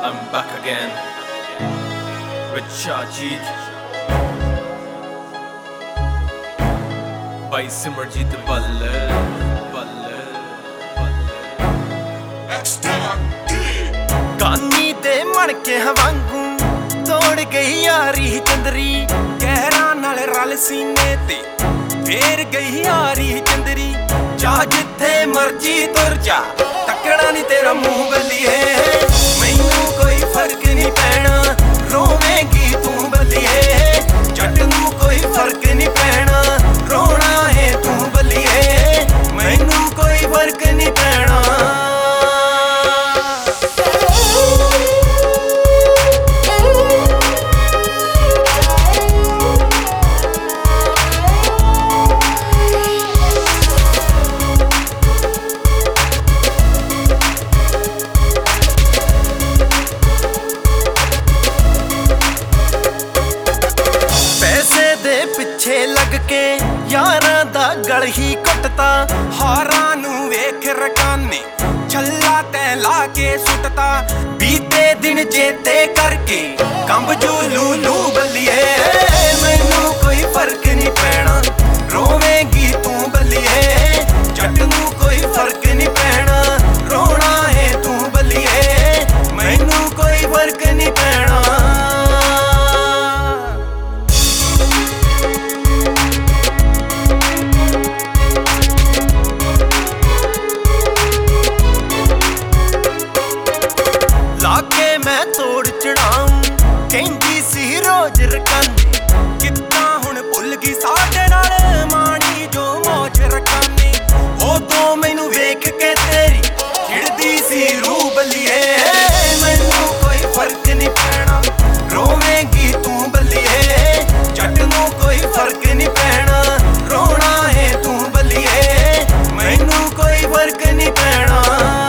I'm back again with Shahjeet by Simranjeet Balle. कानी दे मणके वांगू तोड़ गई यारी चंदरी गहरा नाल रल सीने ते फेर गई यारी चंदरी जा जिथे मर्जी तुर जा तकड़ा नी तेरा मुंह बल्लिए मैनू कोई फर्क नहीं पैना रोवेंगी तू बल्लिए जट नू कोई फर्क नहीं पैना रोना है तू बल्लिए मैनू कोई फर्क नहीं पैना पिछे लग के यारां दा गल ही कुटता हारां नू वेख रकाने छल्ला तै ला के सुटता बीते दिन जेते करके कंब जूलू लू बल्लिए मैनू कोई फर्क नहीं पैना रोवेंगी तू बल्लिए जट नू कोई फर्क नहीं पैना रोना है तू बल्लिए मैनू कोई फर्क नहीं पैना मैं तोड़ चढ़ाऊं कहंदी सी रोज रकाने कितना हुण भुल गई साडे नाल माणी जो मौज रकाने ओ तो मैनू वेख के तेरी खिड़दी सी रूह बल्लिए मैनू कोई फर्क नहीं पैना रोवेंगी तू बल्लिए जट नू कोई फर्क नहीं पैना रोना है तू बल्लिए मैनू कोई फर्क नहीं पैना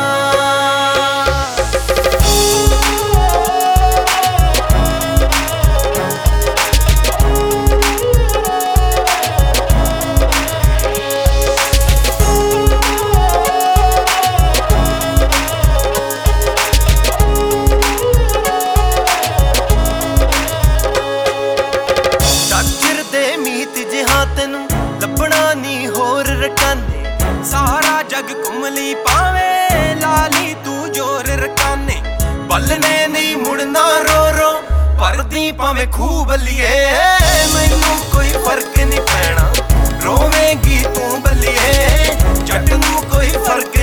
तेनू लभना नी होर रकाने सारा जग घुमली पावे लाली तू जोर रकाने बल्लने नहीं मुड़ना रो रो भरदी पावे खूह बल्लिए मैनू कोई फर्क नहीं पैना रोवेंगी तू बल्लिए जट नू कोई फर्क